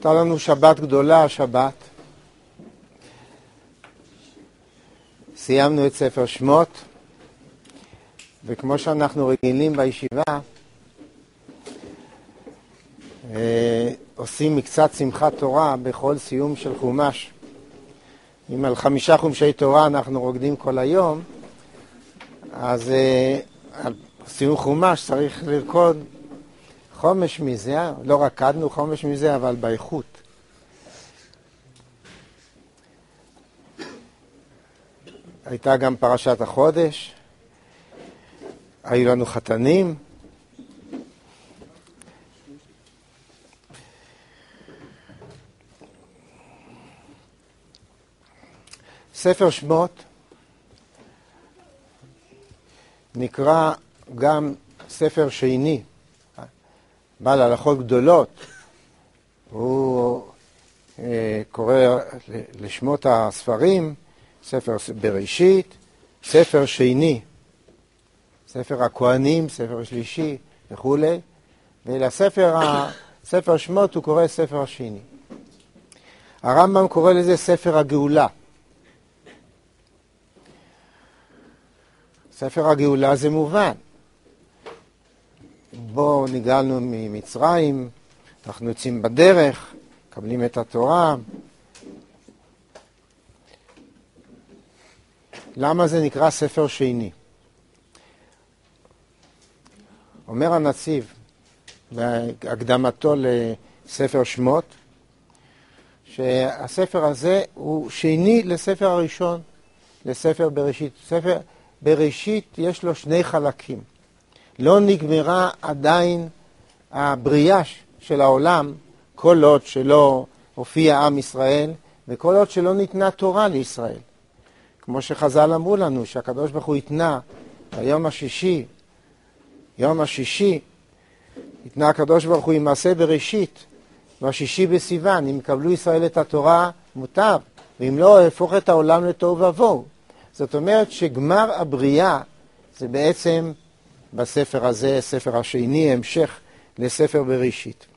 הייתה לנו שבת גדולה, השבת. סיימנו את ספר שמות, וכמו שאנחנו רגילים בישיבה, עושים מקצת שמחת תורה בכל סיום של חומש. אם על 5 חומשי תורה אנחנו רוקדים כל היום, אז על סיום חומש צריך לרקוד חומש מזה, לא רקדנו חומש מזה, אבל באיכות. הייתה גם פרשת החודש, היו לנו חתנים, ספר שמות נקרא גם ספר שני, בעל הלכות גדולות. הוא קורא לשמות הספרים, ספר בראשית, ספר שני, ספר הכהנים, ספר שלישי וכו'. ולספר שמות הוא קורא ספר השני. הרמב"ם קורא לזה ספר הגאולה. ספר הגאולה זה מובן. בו נגאלנו ממצרים, אנחנו יוצאים בדרך, מקבלים את התורה. למה זה נקרא ספר שני? אומר הנציב בהקדמתו לספר שמות, שהספר הזה הוא שני לספר הראשון, לספר בראשית. ספר בראשית יש לו 2 חלקים. לא נגמרה עדיין הבריאה של העולם, כל עוד שלא הופיע עם ישראל, וכל עוד שלא ניתנה תורה לישראל. כמו שחז"ל אמרו לנו, שהקדוש ברוך הוא יתנה ביום השישי, יום השישי, יתנה הקדוש ברוך הוא עם מעשה בראשית, והשישי בסיוון, אם יקבלו ישראל את התורה מוטב, ואם לא, יהפוך את העולם לתוהו ובוהו. זאת אומרת שגמר הבריאה זה בעצם בספר הזה, ספר השני, המשך לספר בראשית.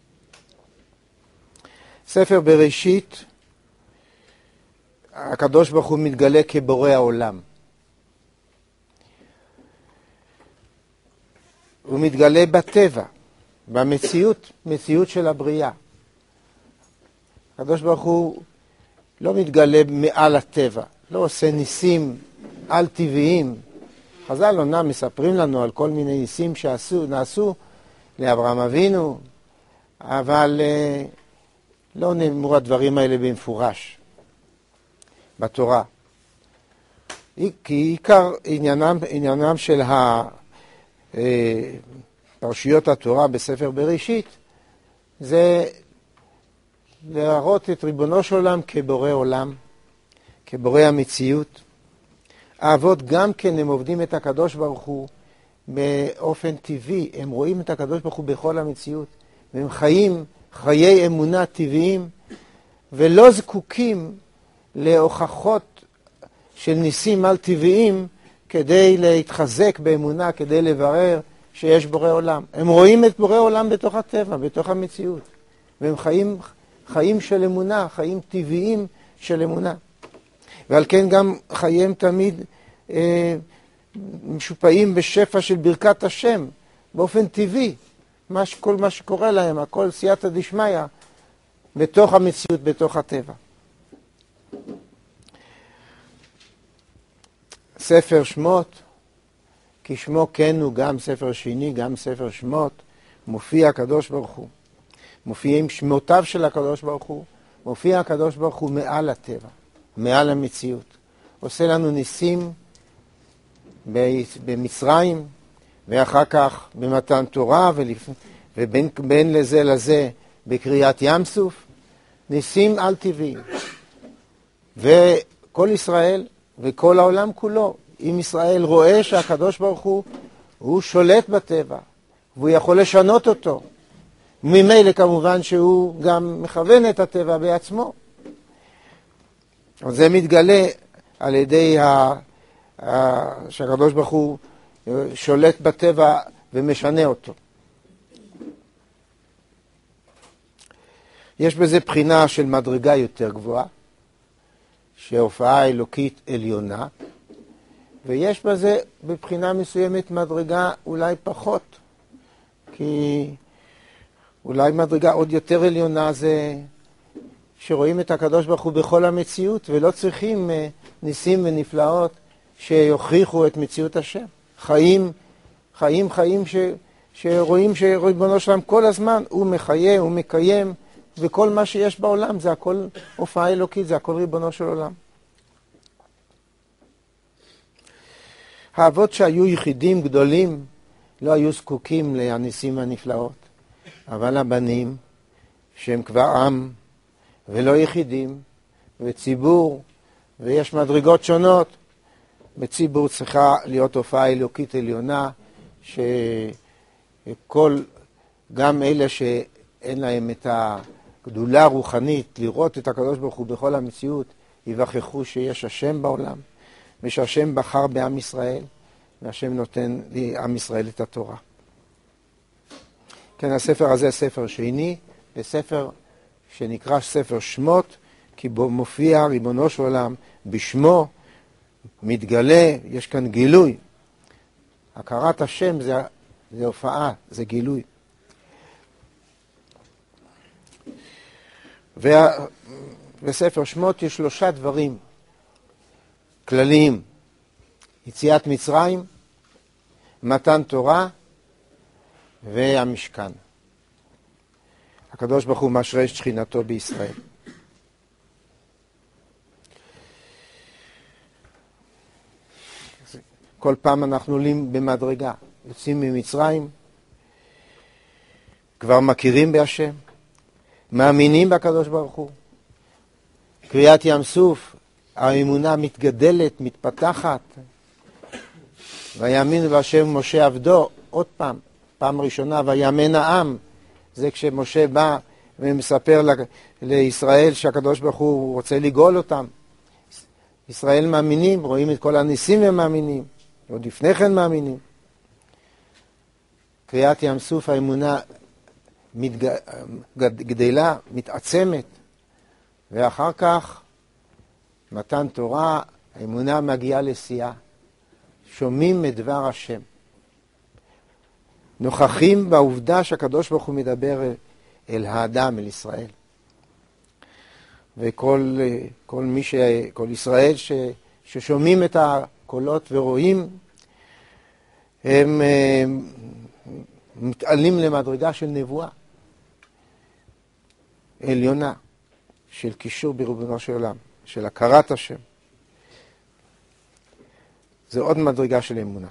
ספר בראשית, הקדוש ברוך הוא מתגלה כבורא העולם. הוא מתגלה בטבע, במציאות, מציאות של הבריאה. הקדוש ברוך הוא לא מתגלה מעל הטבע, לא עושה ניסים על טבעיים. חז"ל אומנם מספרים לנו על כל מיני ניסים נעשו לאברהם אבינו, אבל לא נאמרו הדברים האלה במפורש בתורה. כי עיקר עניינם של פרשיות התורה בספר בראשית זה להראות את ריבונו של עולם כבורא עולם, כבורא המציאות. האבות גם כן הם עובדים את הקדוש ברוך הוא באופן טבעי, הם רואים את הקדוש ברוך הוא בכל המציאות, והם חיים חיי אמונה טבעיים, ולא זקוקים להוכחות של ניסים על טבעיים כדי להתחזק באמונה, כדי לברר שיש בורא עולם. הם רואים את בורא עולם בתוך הטבע, בתוך המציאות, והם חיים של אמונה, חיים טבעיים של אמונה. ועל כן גם חייהם תמיד משופעים בשפע של ברכת השם, באופן טבעי. כל מה שקורה להם, הכל סייעתא דשמיא, בתוך המציאות, בתוך הטבע. ספר שמות, כי שמו כן הוא גם ספר שני, גם ספר שמות, מופיע הקדוש ברוך הוא. מופיעים שמותיו של הקדוש ברוך הוא, מופיע הקדוש ברוך הוא מעל הטבע, מעל המציאות. עושה לנו ניסים במצרים, ואחר כך במתן תורה, ובין לזה לזה בקריאת ים סוף, ניסים על טבעיים. וכל ישראל וכל העולם כולו, אם ישראל רואה שהקדוש ברוך הוא שולט בטבע, והוא יכול לשנות אותו. ממילא כמובן שהוא גם מכוון את הטבע בעצמו. זה מתגלה על ידי שהקדוש ברוך הוא שולט בטבע ומשנה אותו. יש בזה בחינה של מדרגה יותר גבוהה, שהופעה אלוקית עליונה, ויש בזה בבחינה מסוימת מדרגה אולי פחות, כי אולי מדרגה עוד יותר עליונה זה שרואים את הקדוש ברוך הוא בכל המציאות, ולא צריכים ניסים ונפלאות שיוכיחו את מציאות השם. חיים שרואים שריבונו שלם כל הזמן הוא מחיה, הוא מקיים, וכל מה שיש בעולם זה הכל הופעה אלוקית, זה הכל ריבונו של עולם. האבות שהיו יחידים גדולים לא היו זקוקים לניסים והנפלאות, אבל הבנים שהם כבר עם ולא יחידים וציבור, ויש מדרגות שונות, בציבור צריכה להיות הופעה אלוקית עליונה, שכל, גם אלה שאין להם את הגדולה הרוחנית לראות את הקדוש ברוך הוא בכל המציאות, יווכחו שיש השם בעולם, ושהשם בחר בעם ישראל, והשם נותן לעם ישראל את התורה. כן, הספר הזה ספר שני, וספר שנקרא ספר שמות, כי בו מופיע ריבונו של עולם, בשמו מתגלה, יש כאן גילוי. הכרת השם זה הופעה, זה גילוי. בספר שמות יש 3 דברים כלליים: יציאת מצרים, מתן תורה והמשכן. הקדוש ברוך הוא משרה את שכינתו בישראל. כל פעם אנחנו עולים במדרגה, יוצאים ממצרים, כבר מכירים בהשם, מאמינים בקדוש ברוך הוא. קריאת ים סוף, האמונה מתגדלת, מתפתחת. ויאמינו בהשם משה עבדו, עוד פעם ראשונה, ויאמן העם. זה כשמשה בא ומספר לישראל שהקדוש ברוך הוא רוצה לגאול אותם. ישראל מאמינים, רואים את כל הניסים ומאמינים, עוד לפני כן מאמינים. קריאת ים סוף, האמונה גדלה, מתעצמת, ואחר כך מתן תורה, האמונה מגיעה לשיאה. שומעים את דבר השם. נוכחים בעובדה שהקדוש ברוך הוא מדבר אל האדם, אל ישראל. וכל ישראל ששומעים את הקולות ורואים, הם מתעלים למדרגה של נבואה עליונה, של קישור בריבונו של עולם, של הכרת השם. זה עוד מדרגה של אמונה.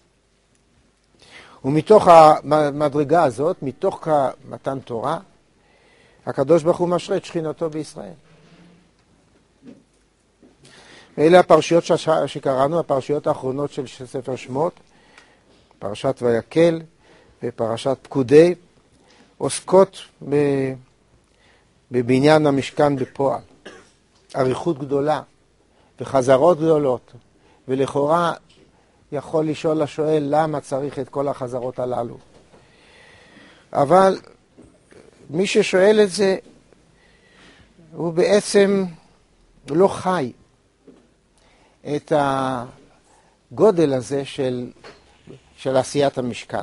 ומתוך המדרגה הזאת, מתוך מתן תורה, הקדוש ברוך הוא משרה את שכינתו בישראל. ואלה הפרשיות שקראנו, הפרשיות האחרונות של ספר שמות, פרשת ויקל ופרשת פקודי, עוסקות בבניין המשכן בפועל. אריכות גדולה וחזרות גדולות, ולכאורה יכול לשאול השואל למה צריך את כל החזרות הללו. אבל מי ששואל את זה, הוא בעצם לא חי את הגודל הזה של עשיית המשכן.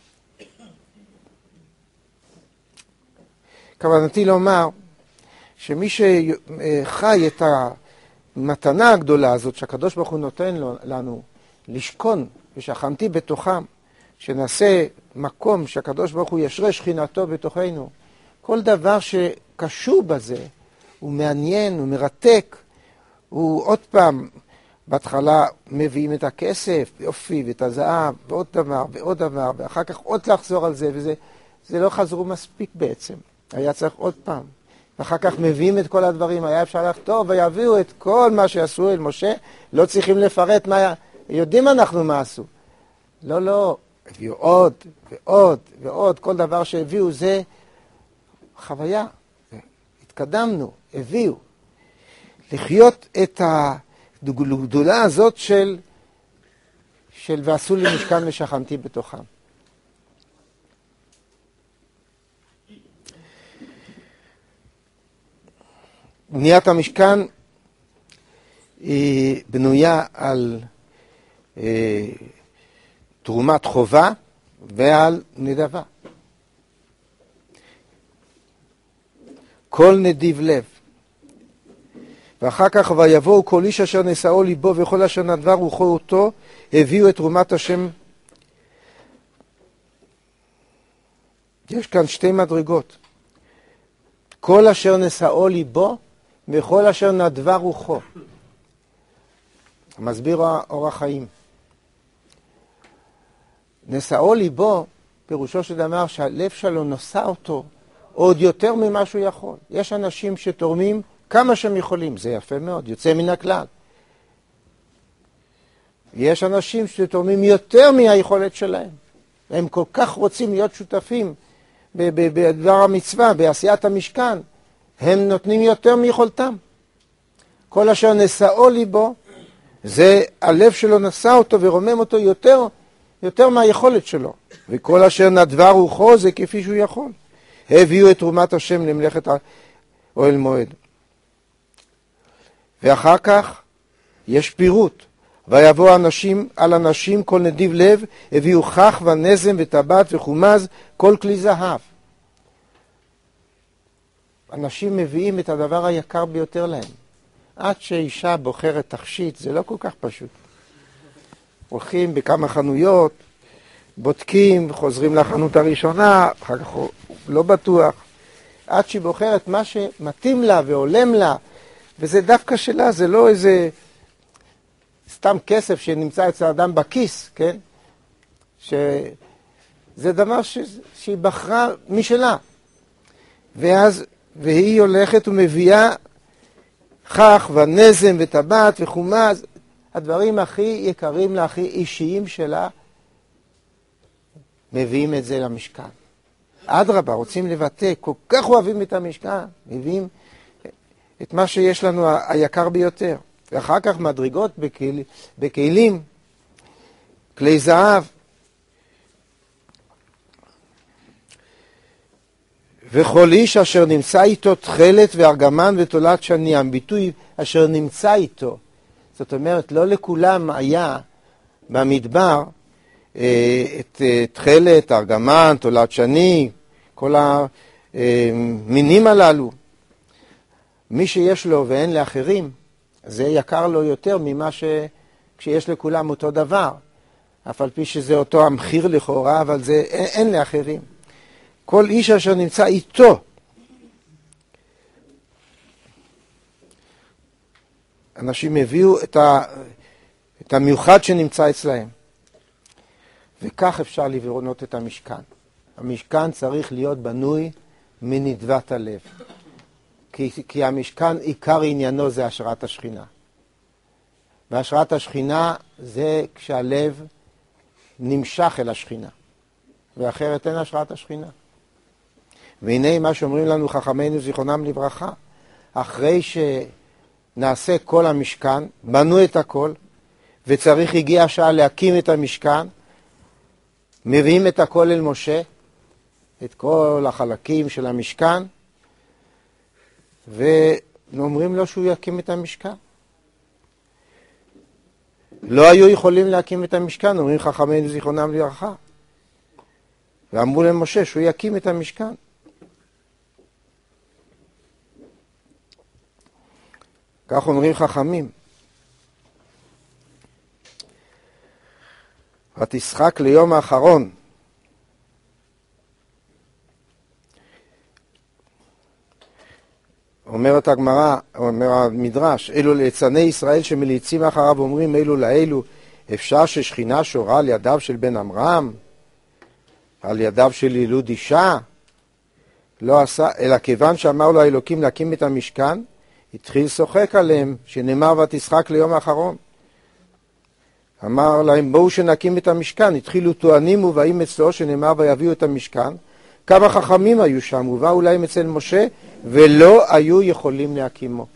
כוונתי לומר שמי שחי את המתנה הגדולה הזאת שהקדוש ברוך הוא נותן לנו לשכון ושכנתי בתוכם, שנעשה מקום שהקדוש ברוך הוא ישרה שכינתו בתוכנו, כל דבר שקשור בזה הוא מעניין, הוא מרתק, הוא עוד פעם, בהתחלה מביאים את הכסף, יופי, ואת הזהב, ועוד דבר, ועוד דבר, ואחר כך עוד לחזור על זה, וזה לא חזרו מספיק בעצם. היה צריך עוד פעם. ואחר כך מביאים את כל הדברים, היה אפשר לכתוב, ויביאו את כל מה שעשו אל משה, לא צריכים לפרט מה, יודעים אנחנו מה עשו. לא, הביאו עוד, ועוד, ועוד, כל דבר שהביאו זה חוויה. התקדמנו, הביאו. לחיות את הגדולה הזאת של ועשו לי משכן ושכנתי בתוכם. בניית המשכן היא בנויה על תרומת חובה ועל נדבה. כל נדיב לב. ואחר כך ויבואו כל איש אשר נשאו ליבו וכל אשר נדבה רוחו אותו, הביאו את תרומת השם. יש כאן שתי מדרגות. כל אשר נשאו ליבו וכל אשר נדבה רוחו. מסביר אור החיים. נשאו ליבו, פירושו של דבר שהלב שלו נושא אותו עוד יותר ממה שהוא יכול. יש אנשים שתורמים כמה שהם יכולים, זה יפה מאוד, יוצא מן הכלל. יש אנשים שתורמים יותר מהיכולת שלהם. הם כל כך רוצים להיות שותפים בדבר המצווה, בעשיית המשכן. הם נותנים יותר מיכולתם. כל אשר נשאו ליבו, זה הלב שלו נשא אותו ורומם אותו יותר מהיכולת שלו. וכל אשר נדבה רוחו זה כפי שהוא יכול. הביאו את תרומת השם למלאכת אוהל מועד. ואחר כך יש פירוט. ויבוא אנשים על אנשים כל נדיב לב, הביאו חך ונזם וטבעת וחומז, כל כלי זהב. אנשים מביאים את הדבר היקר ביותר להם. עד שאישה בוחרת תכשיט, זה לא כל כך פשוט. הולכים בכמה חנויות, בודקים, חוזרים לחנות הראשונה, אחר כך לא בטוח. עד שהיא בוחרת מה שמתאים לה והולם לה, וזה דווקא שלה, זה לא איזה סתם כסף שנמצא אצל האדם בכיס, כן? זה דבר שהיא בחרה משלה. והיא הולכת ומביאה חך ונזם וטבעת וחומז, הדברים הכי יקרים לה, הכי אישיים שלה, מביאים את זה למשכן. אדרבה, רוצים לבטא, כל כך אוהבים את המשכן, מביאים את מה שיש לנו היקר ביותר. ואחר כך מדרגות בכלים, כלי זהב. וכל איש אשר נמצא איתו תכלת וארגמן ותולת שני, הביטוי אשר נמצא איתו. זאת אומרת, לא לכולם היה במדבר את תכלת, ארגמן, תולת שני, כל המינים הללו. מי שיש לו ואין לאחרים, זה יקר לו יותר ממה כשיש לכולם אותו דבר. אף על פי שזה אותו המחיר לכאורה, אבל זה אין לאחרים. כל איש אשר נמצא איתו. אנשים הביאו את המיוחד שנמצא אצלהם. וכך אפשר לבנות את המשכן. המשכן צריך להיות בנוי מנדבת הלב. כי המשכן עיקר עניינו זה השראת השכינה. והשראת השכינה זה כשהלב נמשך אל השכינה. ואחרת אין השראת השכינה. והנה מה שאומרים לנו חכמינו זיכרונם לברכה, אחרי שנעשה כל המשכן, בנו את הכל, וצריך הגיע השעה להקים את המשכן, מביאים את הכל אל משה, את כל החלקים של המשכן, ואומרים לו שהוא יקים את המשכן. לא היו יכולים להקים את המשכן, אומרים חכמינו זיכרונם לברכה. ואמרו למשה שהוא יקים את המשכן. כך אומרים חכמים. ותשחק ליום האחרון. אומרת הגמרא, אומר המדרש, אלו ליצני ישראל שמליצים אחריו ואומרים אלו לאלו, אפשר ששכינה שורה על ידיו של בן עמרם, על ידיו של ילוד אישה? לא עשה, אלא כיוון שאמר לו האלוקים להקים את המשכן, התחיל שוחק עליהם, שנאמר ותשחק ליום האחרון. אמר להם בואו שנקים את המשכן, התחילו טוענים ובאים אצלו, שנאמר ויביאו את המשכן. כמה חכמים היו שם, ובאו להם אצל משה, ולא היו יכולים להקימו.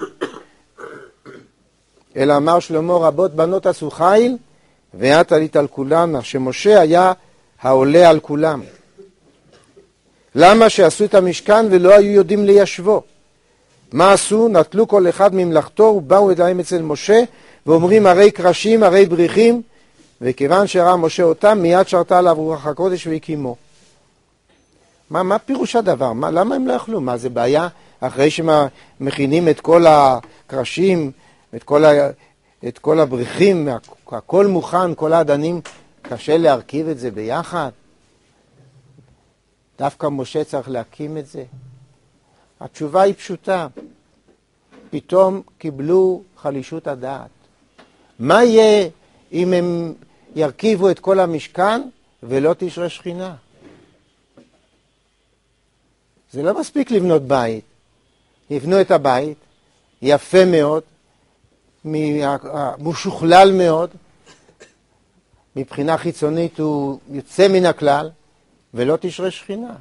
אלא אמר שלמה רבות בנות עשו חיל, ואת עלית על כולן, שמשה היה העולה על כולם. למה שעשו את המשכן ולא היו יודעים ליישבו? מה עשו? נטלו כל אחד ממלאכתו ובאו אליהם אצל משה ואומרים הרי קרשים, הרי בריחים, וכיוון שראה משה אותם מיד שרתה עליו רוח הקודש והקימו. מה פירוש הדבר? למה הם לא יכלו? מה זה בעיה? אחרי שמכינים את כל הקרשים, את כל הבריחים, הכל מוכן, כל העדנים, קשה להרכיב את זה ביחד? דווקא משה צריך להקים את זה? התשובה היא פשוטה. פתאום קיבלו חלישות הדעת. מה יהיה אם הם ירכיבו את כל המשכן ולא תשרה שכינה? זה לא מספיק לבנות בית. יבנו את הבית, יפה מאוד, משוכלל מאוד, מבחינה חיצונית הוא יוצא מן הכלל, ולא תשרה שכינה.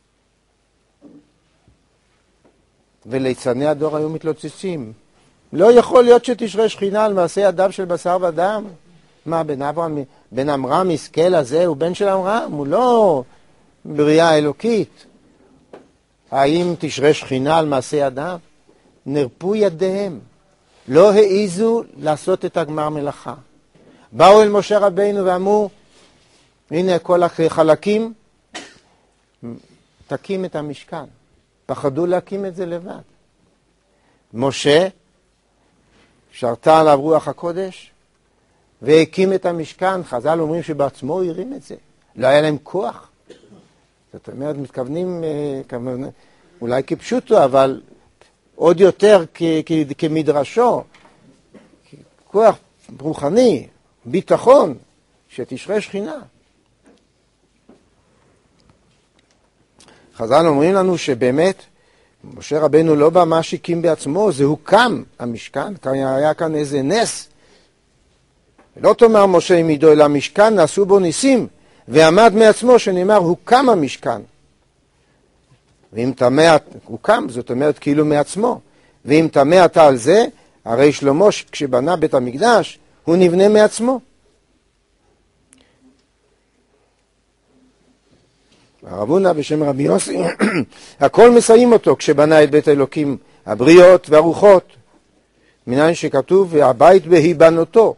וליצני הדור היו מתלוצצים. לא יכול להיות שתשרה שכינה על מעשה ידיו של בשר ודם. מה, בן עמרם מסכל הזה הוא בן של עמרם, הוא לא בריאה אלוקית. האם תשרה שכינה על מעשה ידיו? נרפו ידיהם. לא העיזו לעשות את הגמר מלאכה. באו אל משה רבינו ואמרו, הנה כל החלקים, תקים את המשכן. פחדו להקים את זה לבד. משה שרתה עליו רוח הקודש והקים את המשכן. חז"ל אומרים שבעצמו הוא הרים את זה. לא היה להם כוח. זאת אומרת, מתכוונים אולי כפשוטו, אבל עוד יותר כמדרשו. כוח רוחני, ביטחון, שתשרה שכינה. חז"ל אומרים לנו שבאמת משה רבנו לא ממש הקים בעצמו, זה הוקם המשכן, היה כאן איזה נס. לא תאמר משה עם ידו אל המשכן, נעשו בו ניסים, ועמד מעצמו שנאמר הוקם המשכן. ואם תמה, הוקם, זאת אומרת כאילו מעצמו. ואם תמה אתה על זה, הרי שלמה כשבנה בית המקדש, הוא נבנה מעצמו. הרב הונא בשם רבי יוסי, הכל מסיים אותו כשבנה את בית האלוקים, הבריות והרוחות, מניין שכתוב והבית בהיבנותו.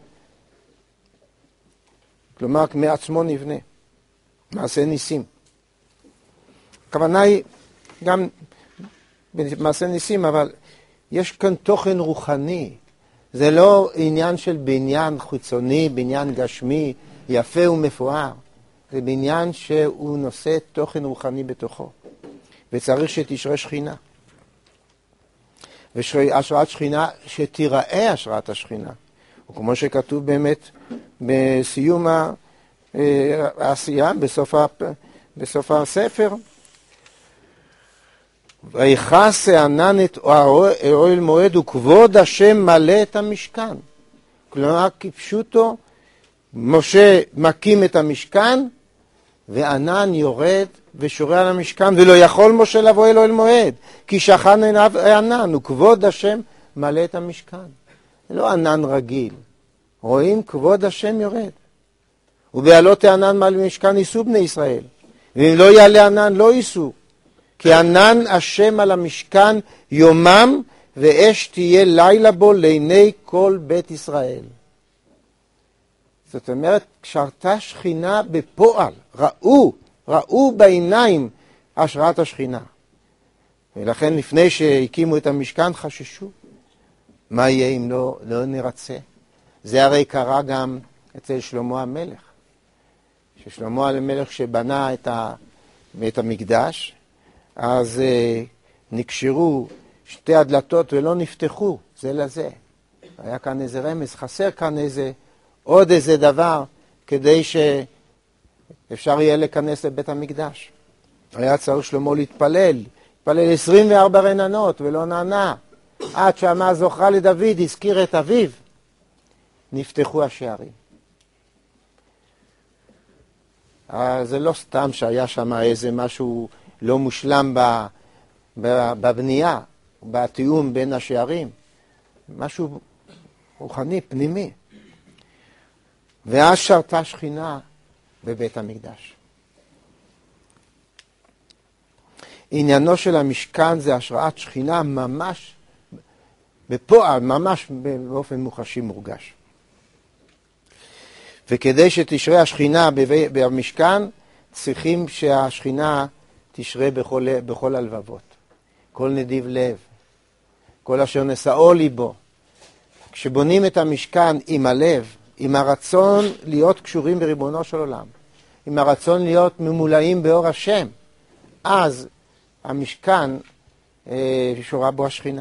כלומר מעצמו נבנה, מעשה ניסים. הכוונה היא גם במעשה ניסים, אבל יש כאן תוכן רוחני. זה לא עניין של בניין חיצוני, בניין גשמי, יפה ומפואר. זה בניין שהוא נושא תוכן רוחני בתוכו. וצריך שתשרה שכינה. והשראת שכינה, שתיראה השראת השכינה. וכמו שכתוב באמת בסיום העשייה, בסוף הספר, ויכס הענן את אוהל מועד וכבוד השם מלא את המשכן. כלומר, כפשוטו, משה מקים את המשכן, וענן יורד ושורה על המשכן, ולא יכול משה לבוא אל אוהל מועד, כי שכן עיניו הענן, וכבוד השם מלא את המשכן. זה לא ענן רגיל. רואים כבוד השם יורד. ובעלות הענן מעל משכן ייסעו בני ישראל. ואם לא יעלה ענן לא ייסעו. כי ענן השם על המשכן יומם, ואש תהיה לילה בו לעיני כל בית ישראל. זאת אומרת, שרתה שכינה בפועל, ראו בעיניים השראת השכינה. ולכן לפני שהקימו את המשכן חששו. מה יהיה אם לא נרצה? זה הרי קרה גם אצל שלמה המלך. ששלמה המלך שבנה את המקדש, אז נקשרו שתי הדלתות ולא נפתחו זה לזה. היה כאן איזה רמז, חסר כאן עוד איזה דבר כדי שאפשר יהיה להיכנס לבית המקדש. היה צריך שלמה להתפלל 24 רננות ולא נענה. עד שאמר זוכרה לדוד, הזכיר את אביו, נפתחו השערים. זה לא סתם שהיה שם איזה משהו לא מושלם בבנייה, בתיאום בין השערים. משהו רוחני, פנימי. ואז שרתה שכינה בבית המקדש. עניינו של המשכן זה השראת שכינה ממש בפועל, ממש באופן מוחשי מורגש. וכדי שתשרה השכינה במשכן, צריכים שהשכינה תשרה בכל הלבבות. כל נדיב לב, כל אשר נשאו ליבו. כשבונים את המשכן עם הלב, עם הרצון להיות קשורים בריבונו של עולם, עם הרצון להיות ממולאים באור השם, אז המשכן שורה בו השכינה.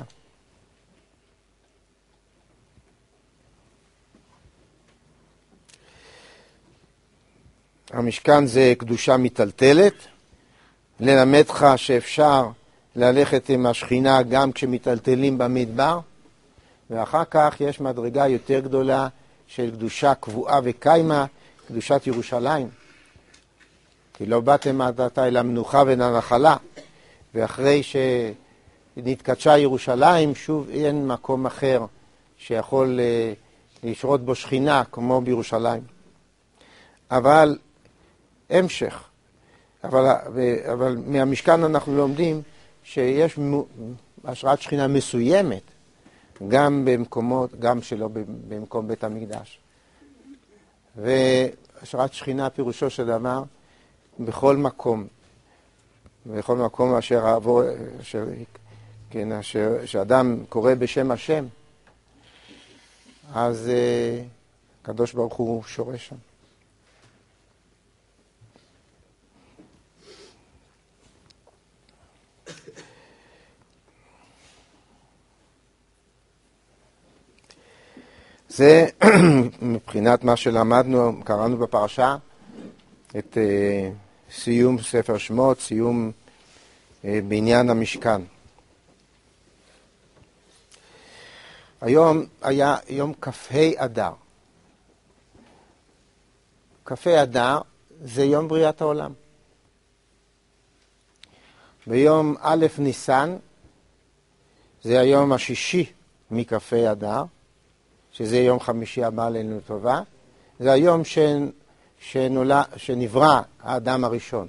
המשכן זה קדושה מטלטלת, ללמדך שאפשר ללכת עם השכינה גם כשמטלטלים במדבר, ואחר כך יש מדרגה יותר גדולה של קדושה קבועה וקיימה, קדושת ירושלים. כי לא באתם עד עתה אל המנוחה ולנחלה, ואחרי שנתקדשה ירושלים, שוב אין מקום אחר שיכול לשרות בו שכינה כמו בירושלים. אבל המשך, אבל מהמשכן אנחנו לומדים שיש השראת שכינה מסוימת גם במקומות, גם שלא במקום בית המקדש. והשראת שכינה פירושו של דבר בכל מקום, בכל מקום שאדם קורא בשם השם, אז הקדוש ברוך הוא שורש שם. זה מבחינת מה שלמדנו, קראנו בפרשה, את סיום ספר שמות, סיום בעניין המשכן. היום היה יום כ"ה אדר. כ"ה אדר זה יום בריאת העולם. ביום א' ניסן, זה היום השישי מכ"ה אדר, שזה יום חמישי הבא עלינו לטובה, זה היום שנברא האדם הראשון.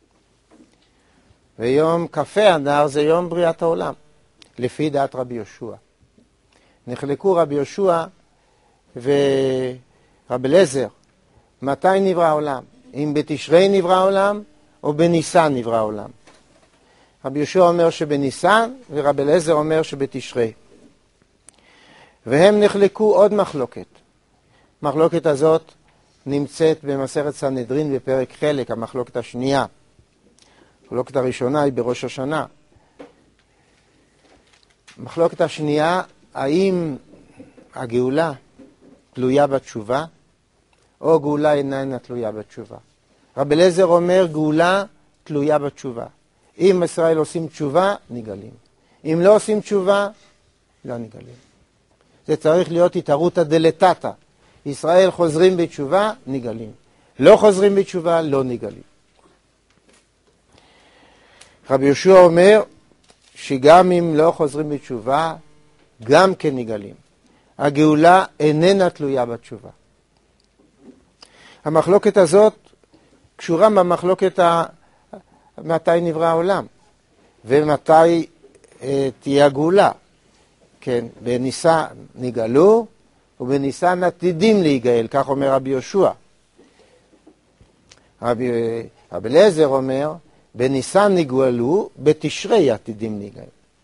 ויום כ"ה אדר זה יום בריאת העולם, לפי דעת רבי יהושע. נחלקו רבי יהושע ורבי אליעזר, מתי נברא העולם? אם בתשרי נברא העולם או בניסן נברא העולם. רבי יהושע אומר שבניסן ורבי אליעזר אומר שבתשרי. והם נחלקו עוד מחלוקת. מחלוקת הזאת נמצאת במסכת סנהדרין בפרק חלק, המחלוקת השנייה. המחלוקת הראשונה היא בראש השנה. המחלוקת השנייה, האם הגאולה תלויה בתשובה, או גאולה איננה תלויה בתשובה. רבי אליעזר אומר גאולה תלויה בתשובה. אם ישראל עושים תשובה, נגלים. אם לא עושים תשובה, לא נגלים. זה צריך להיות התערותא דלתתא. ישראל חוזרים בתשובה, נגלים. לא חוזרים בתשובה, לא נגלים. רבי יהושע אומר שגם אם לא חוזרים בתשובה, גם כן נגלים. הגאולה איננה תלויה בתשובה. המחלוקת הזאת קשורה במחלוקת מתי נברא העולם ומתי תהיה הגאולה. כן, בניסן נגאלו ובניסן עתידים להיגאל, כך אומר רבי יהושע. רבי אליעזר אומר בניסן נגאלו, בתשרי עתידים להיגאל.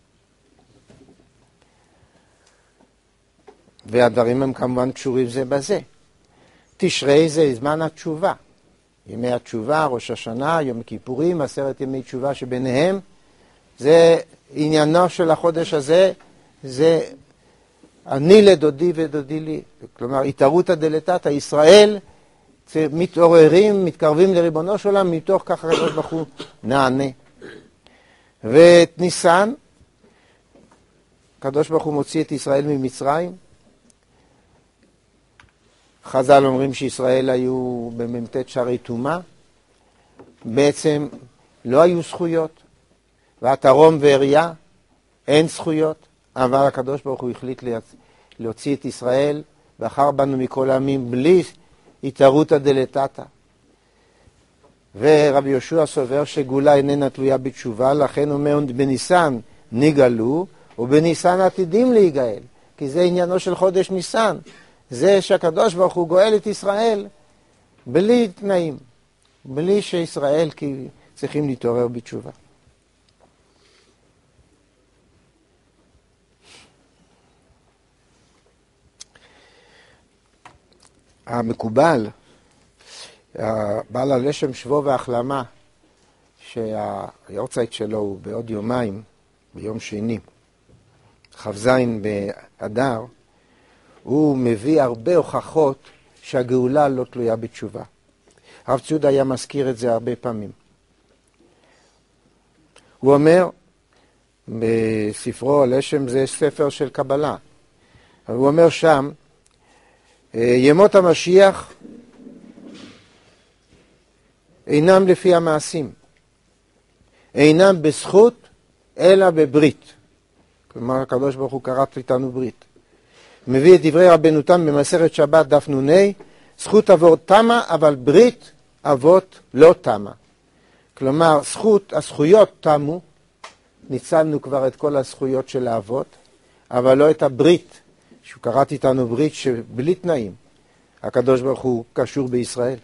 והדברים הם כמובן קשורים זה בזה. תשרי זה זמן התשובה. ימי התשובה, ראש השנה, יום כיפורים, 10 ימי תשובה שביניהם. זה עניינו של החודש הזה, זה אני לדודי ודודי לי. כלומר, התערותא דלתתא, ישראל מתעוררים, מתקרבים לריבונו של עולם, מתוך כך הקדוש ברוך הוא נענה. ואת ניסן, הקדוש ברוך הוא מוציא את ישראל ממצרים. חז"ל אומרים שישראל היו במ"ט שערי טומאה, בעצם לא היו זכויות, והתרום ואריה אין זכויות, אבל הקדוש ברוך הוא החליט להוציא את ישראל, בחר בנו מכל העמים בלי התערותא דלתתא. ורבי יהושע סובר שגאולה איננה תלויה בתשובה, לכן אומר בניסן נגאלו ובניסן עתידים להיגאל, כי זה עניינו של חודש ניסן. זה שהקדוש ברוך הוא גואל את ישראל בלי תנאים, בלי שישראל צריכים להתעורר בתשובה. המקובל, בעל הלשם שבו והחלמה, שהיורצייט שלו הוא בעוד יומיים, ביום שני, כ"ז באדר, הוא מביא הרבה הוכחות שהגאולה לא תלויה בתשובה. הרב ציודה היה מזכיר את זה הרבה פעמים. הוא אומר, בספרו הלשם זה ספר של קבלה, אבל הוא אומר שם, ימות המשיח אינם לפי המעשים, אינם בזכות אלא בברית. כלומר הקדוש ברוך הוא כרת איתנו ברית. מביא את דברי רבנו תם במסכת שבת דף נ"ה, זכות אבות תמה אבל ברית אבות לא תמה. כלומר הזכויות תמו, ניצלנו כבר את כל הזכויות של האבות, אבל לא את הברית, שהוא כרת איתנו ברית שבלי תנאים. הקדוש ברוך הוא קשור בישראל.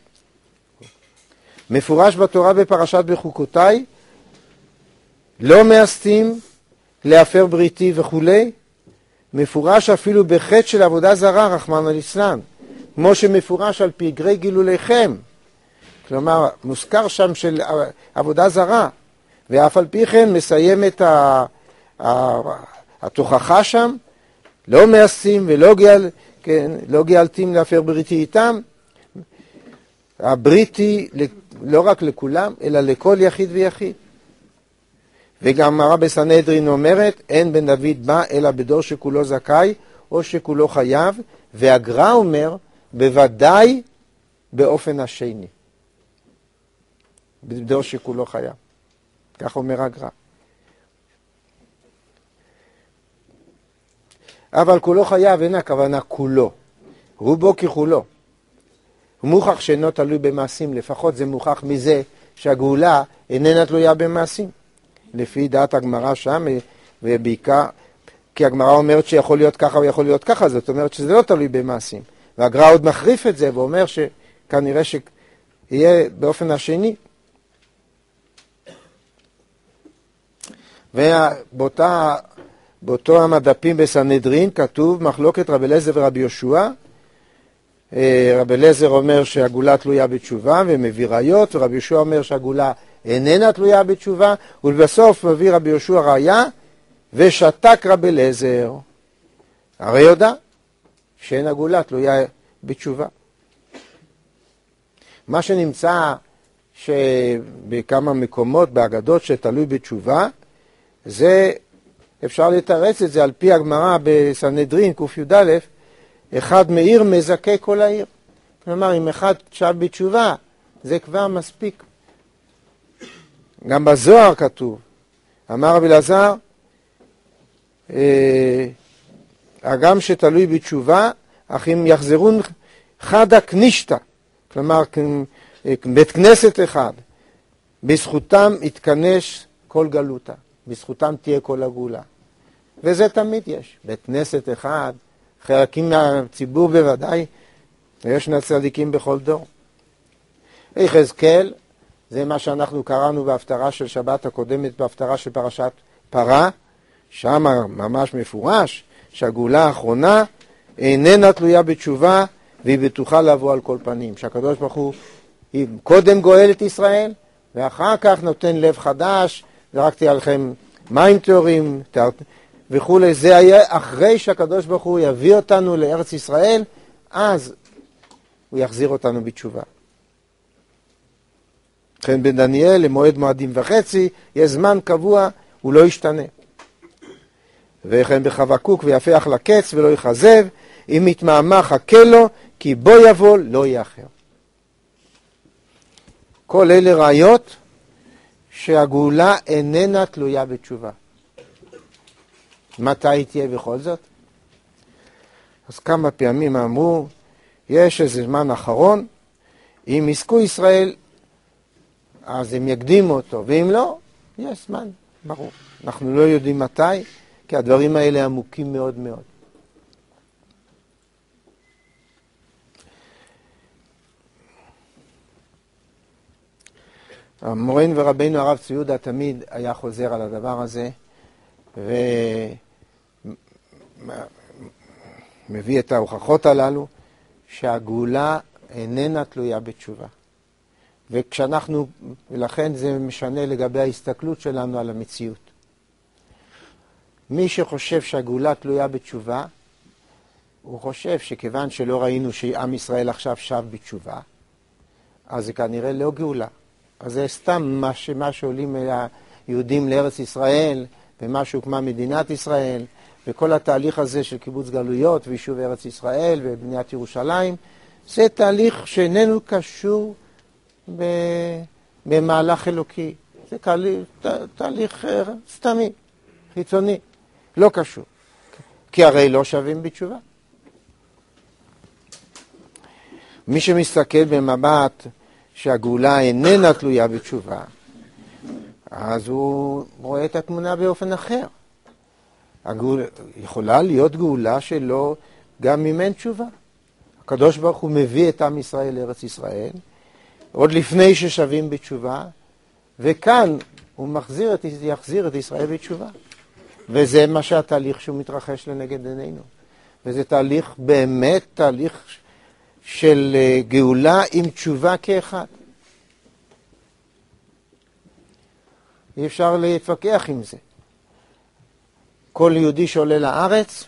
מפורש בתורה בפרשת בחוקותיי, לא מאסתים להפר בריתי וכו'. מפורש אפילו בחטא של עבודה זרה, רחמנא ליצלן, כמו שמפורש על פגרי גילוליכם. כלומר, מוזכר שם של עבודה זרה, ואף על פי כן מסיים את התוכחה שם, לא מאסתים ולא לא גאלתים להפר בריתי איתם. הברית היא לא רק לכולם, אלא לכל יחיד ויחיד. וגם הרב בסנהדרין אומרת, אין בן דוד בא אלא בדור שכולו זכאי או שכולו חייב, והגר"א אומר, בוודאי באופן השני. בדור שכולו חייב. כך אומר הגר"א. אבל כולו חייב, אין הכוונה כולו. רובו ככולו. הוא מוכח שאינו תלוי במעשים, לפחות זה מוכח מזה שהגאולה איננה תלויה במעשים. לפי דעת הגמרא שם, ובעיקר, כי הגמרא אומרת שיכול להיות ככה ויכול להיות ככה, זאת אומרת שזה לא תלוי במעשים. והגר"א עוד מחריף את זה ואומר שכנראה שיהיה באופן השני. באותו המדפים בסנהדרין כתוב מחלוקת רבי אליעזר ורבי יהושע. רבי אליעזר אומר שהגאולה תלויה בתשובה ומביא ראיות, ורבי יהושע אומר שהגאולה איננה תלויה בתשובה, ולבסוף מביא רבי יהושע ראיה, ושתק רבי אליעזר. הרי יודע שאין הגאולה תלויה בתשובה. מה שנמצא שבכמה מקומות באגדות שתלוי בתשובה, זה אפשר לתרץ את זה על פי הגמרא בסנהדרין קי"א, אחד מאיר מזכה כל העיר. כלומר, אם אחד שב בתשובה, זה כבר מספיק. גם בזוהר כתוב, אמר רבי אלעזר, הגם שתלוי בתשובה, אך אם יחזרון חדה קנישתא, כלומר בית כנסת אחד, בזכותם יתכנס כל גלותה, בזכותם תהיה כל הגאולה. וזה תמיד יש. בית כנסת אחד, חלקים מהציבור בוודאי, ויש צדיקים בכל דור. יחזקאל, זה מה שאנחנו קראנו בהפטרה של שבת הקודמת, בהפטרה של פרשת פרה, שם ממש מפורש שהגאולה האחרונה איננה תלויה בתשובה, והיא בטוחה לבוא על כל פנים. שהקדוש ברוך הוא קודם גואל את ישראל, ואחר כך נותן לב חדש, זרקתי עליכם מים טהורים וכו'. זה יהיה אחרי שהקדוש ברוך הוא יביא אותנו לארץ ישראל, אז הוא יחזיר אותנו בתשובה. לכן בדניאל למועד מועדים וחצי, יש זמן קבוע, הוא לא ישתנה. וכן בחבקוק ויפח לקץ ולא יחזב, אם יתמהמה חכה לו, כי בו יבוא לא יאחר. כל אלה ראיות שהגאולה איננה תלויה בתשובה. מתי היא תהיה בכל זאת? אז כמה פעמים אמרו, יש איזה זמן אחרון, אם יזכו ישראל, אז הם יקדימו אותו, ואם לא, יש זמן, ברור. אנחנו לא יודעים מתי, כי הדברים האלה עמוקים מאוד מאוד. מורנו ורבינו הרב צבי יהודה תמיד היה חוזר על הדבר הזה, ומביא את ההוכחות הללו, שהגאולה איננה תלויה בתשובה. ולכן זה משנה לגבי ההסתכלות שלנו על המציאות. מי שחושב שהגאולה תלויה בתשובה, הוא חושב שכיוון שלא ראינו שעם ישראל עכשיו שב בתשובה, אז זה כנראה לא גאולה. אז זה סתם מה שעולים היהודים לארץ ישראל, ומה שהוקמה מדינת ישראל, וכל התהליך הזה של קיבוץ גלויות ויישוב ארץ ישראל ובניית ירושלים, זה תהליך שאיננו קשור במהלך אלוקי. זה תהליך סתמי, חיצוני, לא קשור. כי הרי לא שווים בתשובה. מי שמסתכל במבט שהגאולה איננה תלויה בתשובה, אז הוא רואה את התמונה באופן אחר. יכולה להיות גאולה שלא גם אם אין תשובה. הקדוש ברוך הוא מביא את עם ישראל לארץ ישראל, עוד לפני ששבים בתשובה, וכאן הוא יחזיר את ישראל בתשובה. וזה מה שהתהליך שהוא מתרחש לנגד עינינו. וזה תהליך, באמת תהליך של גאולה עם תשובה כאחד. אי אפשר להתווכח עם זה. כל יהודי שעולה לארץ,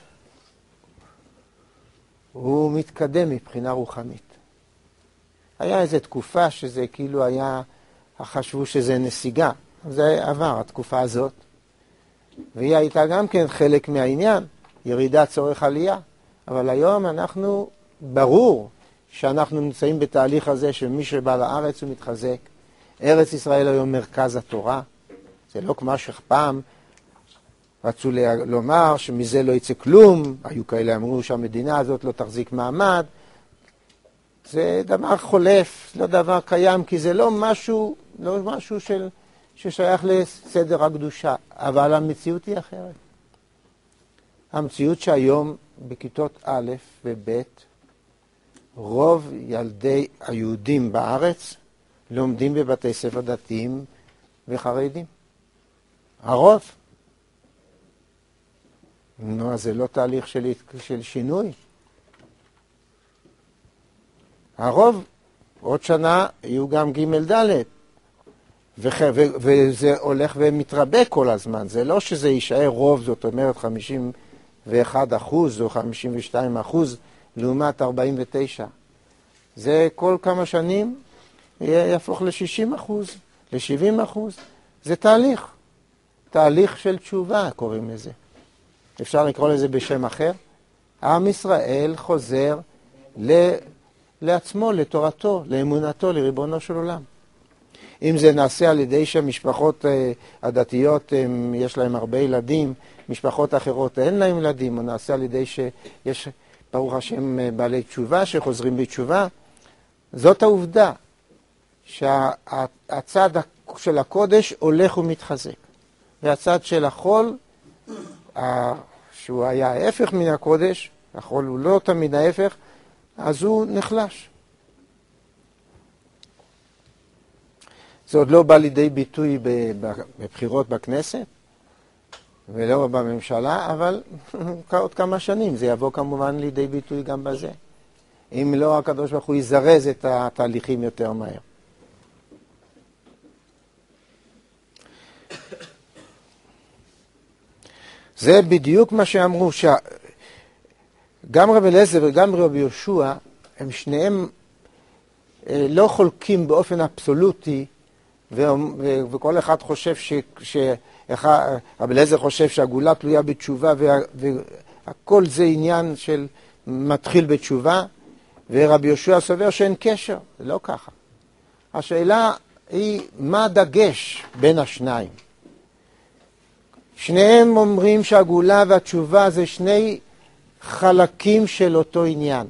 הוא מתקדם מבחינה רוחנית. היה איזו תקופה שזה כאילו היה, חשבו שזה נסיגה. זה עבר, התקופה הזאת. והיא הייתה גם כן חלק מהעניין, ירידת צורך עלייה. אבל היום ברור שאנחנו נמצאים בתהליך הזה שמי שבא לארץ הוא מתחזק. ארץ ישראל היום מרכז התורה. זה לא כמו שפעם רצו לומר שמזה לא יצא כלום. היו כאלה אמרו שהמדינה הזאת לא תחזיק מעמד. זה דבר חולף, לא דבר קיים, כי זה לא משהו ששייך לסדר הקדושה. אבל המציאות היא אחרת. המציאות שהיום בכיתות א' וב' רוב ילדי היהודים בארץ לומדים בבתי ספר דתיים וחרדים. הרוב. נו, אז זה לא תהליך של שינוי. הרוב, עוד שנה יהיו גם ג' ד' וזה הולך ומתרבה כל הזמן. זה לא שזה יישאר רוב, זאת אומרת 51% או 52% לעומת 49. זה כל כמה שנים יהפוך ל-60%, ל-70%. זה תהליך של תשובה קוראים לזה. אפשר לקרוא לזה בשם אחר. עם ישראל חוזר לעצמו, לתורתו, לאמונתו, לריבונו של עולם. אם זה נעשה על ידי שהמשפחות הדתיות יש להם הרבה ילדים, משפחות אחרות אין להם ילדים, או נעשה על ידי שיש ברוך השם בעלי תשובה שחוזרים בתשובה, זאת העובדה שהצד של הקודש הולך ומתחזק. והצד של החול, שהוא היה ההפך מן הקודש, החול הוא לא תמיד ההפך, אז הוא נחלש. זה עוד לא בא לידי ביטוי בבחירות בכנסת, ולא בממשלה, אבל עוד כמה שנים זה יבוא כמובן לידי ביטוי גם בזה. אם לא, הקדוש ברוך הוא יזרז את התהליכים יותר מהר. זה בדיוק מה שאמרו, גם רבי אליעזר וגם רבי יהושע, הם שניהם לא חולקים באופן אבסולוטי, וכל אחד חושב רבי אליעזר חושב שהגאולה תלויה בתשובה, והכל זה עניין של מתחיל בתשובה, ורבי יהושע סובר שאין קשר. זה לא ככה. השאלה היא מה הדגש בין השניים. שניהם אומרים שהגאולה והתשובה זה שני חלקים של אותו עניין.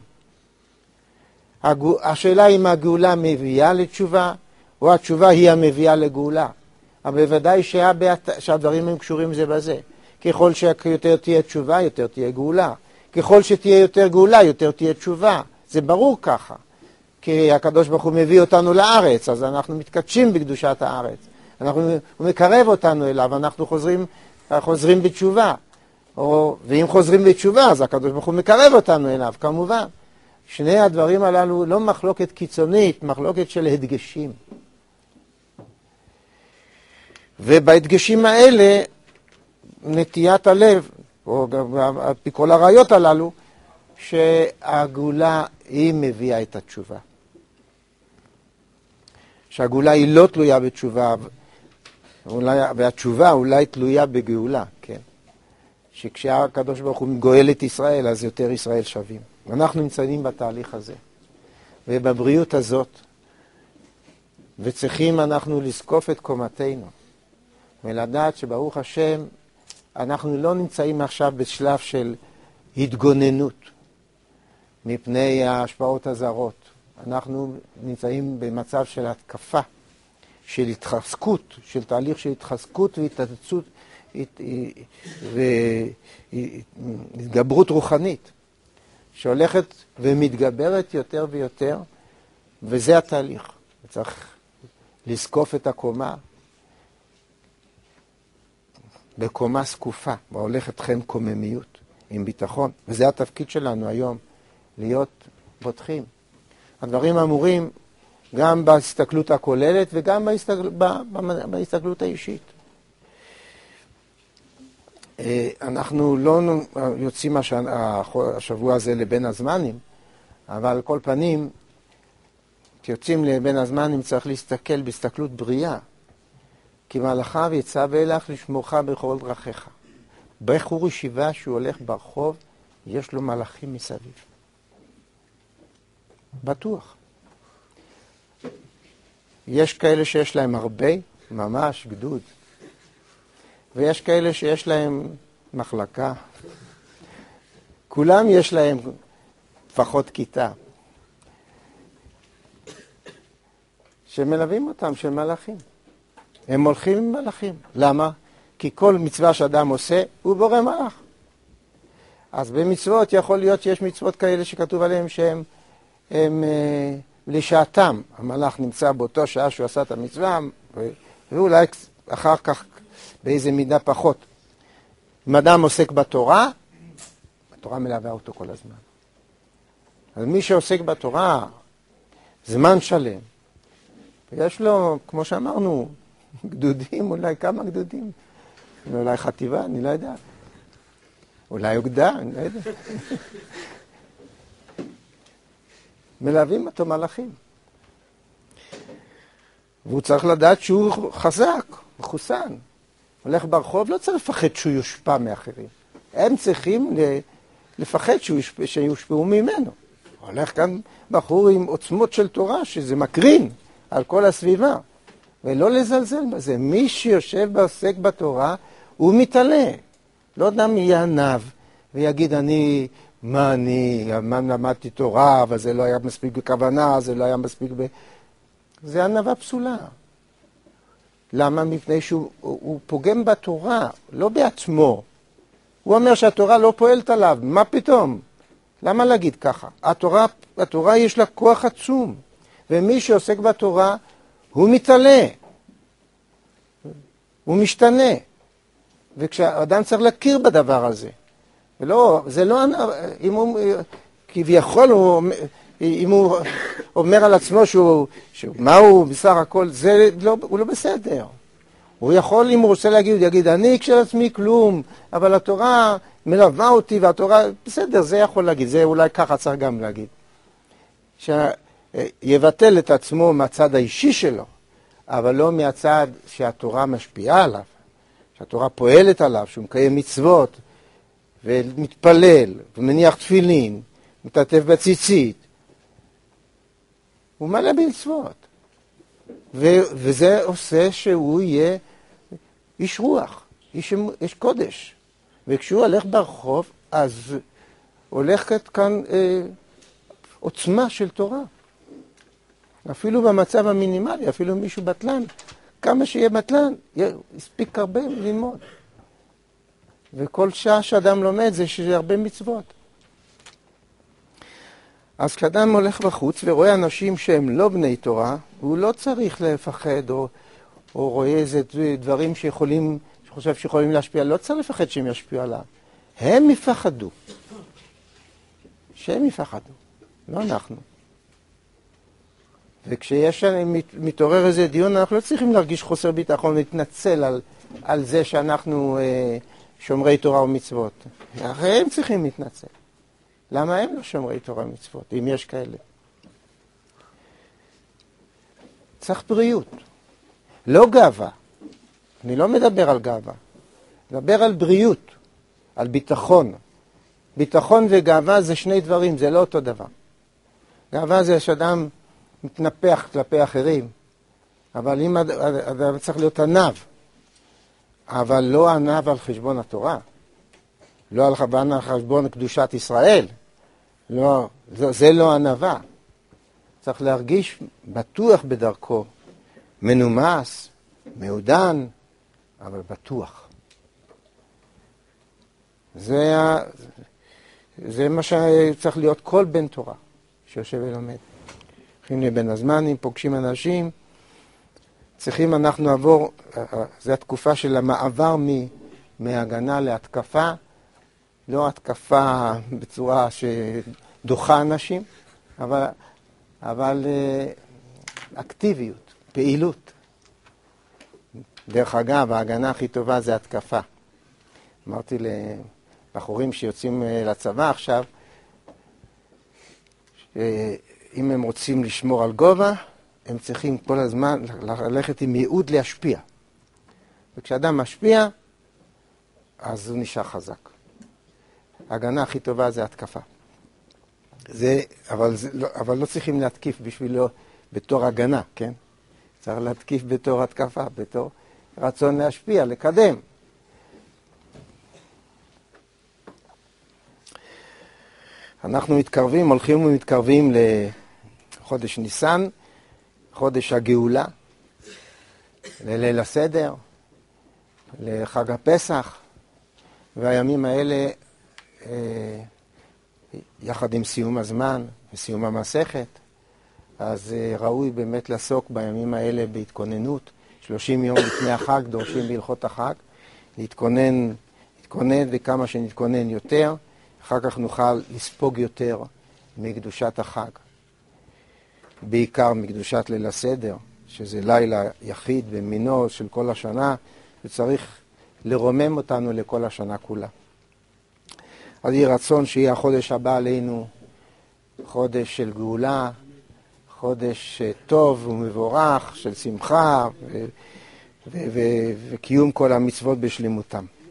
השאלה אם הגאולה מביאה לתשובה, או התשובה היא המביאה לגאולה. אבל בוודאי שהדברים הם קשורים זה בזה. ככל שיותר תהיה תשובה, יותר תהיה גאולה. ככל שתהיה יותר גאולה, יותר תהיה תשובה. זה ברור ככה. כי הקדוש ברוך הוא מביא אותנו לארץ, אז אנחנו מתקדשים בקדושת הארץ. הוא מקרב אותנו אליו, אנחנו חוזרים בתשובה. ואם חוזרים בתשובה, אז הקדוש ברוך הוא מקרב אותנו אליו, כמובן. שני הדברים הללו לא מחלוקת קיצונית, מחלוקת של הדגשים. ובהדגשים האלה, נטיית הלב, או על פי כל הראיות הללו, שהגאולה היא מביאה את התשובה. שהגאולה היא לא תלויה בתשובה, והתשובה אולי תלויה בגאולה, כן? שכשהקדוש ברוך הוא גואל את ישראל, אז יותר ישראל שווים. אנחנו נמצאים בתהליך הזה, ובבריאות הזאת, וצריכים אנחנו לזקוף את קומתנו, ולדעת שברוך השם, אנחנו לא נמצאים עכשיו בשלב של התגוננות, מפני ההשפעות הזרות. אנחנו נמצאים במצב של התקפה, של התחזקות, של תהליך של התחזקות והתעצות, והתגברות רוחנית, שהולכת ומתגברת יותר ויותר, וזה התהליך. צריך לזקוף את הקומה בקומה סקופה, והולכת חן קוממיות, עם ביטחון. וזה התפקיד שלנו היום, להיות בוטחים. הדברים אמורים גם בהסתכלות הכוללת וגם בהסתכלות האישית. אנחנו לא יוצאים השבוע הזה לבין הזמנים, אבל על כל פנים, כשיוצאים לבין הזמנים צריך להסתכל בהסתכלות בריאה, כי מלאכיו יצווה לך לשמורך בכל דרכיך. בחור ישיבה שהוא הולך ברחוב, יש לו מלאכים מסביב. בטוח. יש כאלה שיש להם הרבה, ממש גדוד. ויש כאלה שיש להם מחלקה. כולם יש להם לפחות כיתה. שמלווים אותם, של מלאכים. הם הולכים עם מלאכים. למה? כי כל מצווה שאדם עושה, הוא בורא מלאך. אז במצוות יכול להיות שיש מצוות כאלה שכתוב עליהם שהם לשעתם. המלאך נמצא באותו שעה שהוא עשה את המצווה, ואולי אחר כך באיזה מידה פחות. אם אדם עוסק בתורה, התורה מלווה אותו כל הזמן. אז מי שעוסק בתורה, זמן שלם, ויש לו, כמו שאמרנו, גדודים, אולי כמה גדודים, אולי חטיבה, אני לא יודע. אולי אוגדה, אני לא יודע. מלווים אותו מלאכים. והוא צריך לדעת שהוא חזק, מחוסן. הולך ברחוב, לא צריך לפחד שהוא יושפע מאחרים. הם צריכים לפחד שיושפעו ממנו. הולך כאן בחור עם עוצמות של תורה, שזה מקרין על כל הסביבה. ולא לזלזל בזה. מי שיושב ועוסק בתורה, הוא מתעלה. לא אדם יהיה ענב ויגיד, מה למדתי תורה, אבל זה לא היה מספיק בכוונה, זה לא היה מספיק זה ענבה פסולה. למה? מפני שהוא פוגם בתורה, לא בעצמו. הוא אומר שהתורה לא פועלת עליו, מה פתאום? למה להגיד ככה? התורה יש לה כוח עצום, ומי שעוסק בתורה, הוא מתעלה, הוא משתנה. וכשאדם צריך להכיר בדבר הזה, ולא, זה לא, אם הוא, כביכול, אם הוא אומר על עצמו מה הוא בסך הכל, זה לא, הוא לא בסדר. הוא יכול, אם הוא רוצה להגיד, הוא יגיד, אני כשלעצמי כלום, אבל התורה מלווה אותי, והתורה, בסדר, זה יכול להגיד, זה אולי ככה צריך גם להגיד. שיבטל את עצמו מהצד האישי שלו, אבל לא מהצד שהתורה משפיעה עליו, שהתורה פועלת עליו, שהוא מקיים מצוות, ומתפלל, ומניח תפילין, מתעטף בציצית. הוא מלא במצוות. וזה עושה שהוא יהיה איש רוח, איש קודש. וכשהוא הולך ברחוב, אז הולכת כאן עוצמה של תורה. אפילו במצב המינימלי, אפילו מישהו בטלן, כמה שיהיה בטלן, יספיק הרבה ללמוד. וכל שעה שאדם לומד זה שזה הרבה מצוות. אז כשאדם הולך בחוץ ורואה אנשים שהם לא בני תורה, הוא לא צריך לפחד או רואה איזה דברים שחושב שיכולים להשפיע, לא צריך לפחד שהם ישפיעו עליו. הם יפחדו. שהם יפחדו, לא אנחנו. וכשיש מתעורר איזה דיון, אנחנו לא צריכים להרגיש חוסר ביטחון ולהתנצל על זה שאנחנו שומרי תורה ומצוות. הרי הם צריכים להתנצל. למה הם לא שומרי תורה ומצוות, אם יש כאלה? צריך בריאות, לא גאווה. אני לא מדבר על גאווה, מדבר על בריאות, על ביטחון. ביטחון וגאווה זה שני דברים, זה לא אותו דבר. גאווה זה שאדם מתנפח כלפי אחרים, אבל אם אדם צריך להיות ענב, אבל לא ענב על חשבון התורה, לא על חשבון קדושת ישראל, לא, זה לא ענבה. צריך להרגיש בטוח בדרכו, מנומס, מעודן, אבל בטוח. זה מה שצריך להיות כל בן תורה שיושב ולומד. הולכים לבן הזמנים, פוגשים אנשים, צריכים אנחנו לעבור, זו התקופה של המעבר מהגנה להתקפה, לא התקפה בצורה שדוחה אנשים, אבל אקטיביות, פעילות. דרך אגב, ההגנה הכי טובה זה התקפה. אמרתי לבחורים שיוצאים לצבא עכשיו, אם הם רוצים לשמור על גובה, הם צריכים כל הזמן ללכת עם ייעוד להשפיע. וכשאדם משפיע, אז הוא נשאר חזק. ההגנה הכי טובה זה התקפה. אבל לא צריכים להתקיף בשבילו בתור הגנה, כן? צריך להתקיף בתור התקפה, בתור רצון להשפיע, לקדם. אנחנו הולכים ומתקרבים לחודש ניסן, חודש הגאולה, לליל הסדר, לחג הפסח, והימים האלה, יחד עם סיום הזמן וסיום המסכת, אז ראוי באמת לעסוק בימים האלה בהתכוננות. 30 יום לפני החג דורשים בהלכות החג, להתכונן וכמה שנתכונן יותר, אחר כך נוכל לספוג יותר מקדושת החג. בעיקר מקדושת ליל הסדר, שזה לילה יחיד במינו של כל השנה, וצריך לרומם אותנו לכל השנה כולה. אז יהיה רצון שיהיה החודש הבא עלינו חודש של גאולה, חודש טוב ומבורך של שמחה וקיום כל המצוות בשלמותם.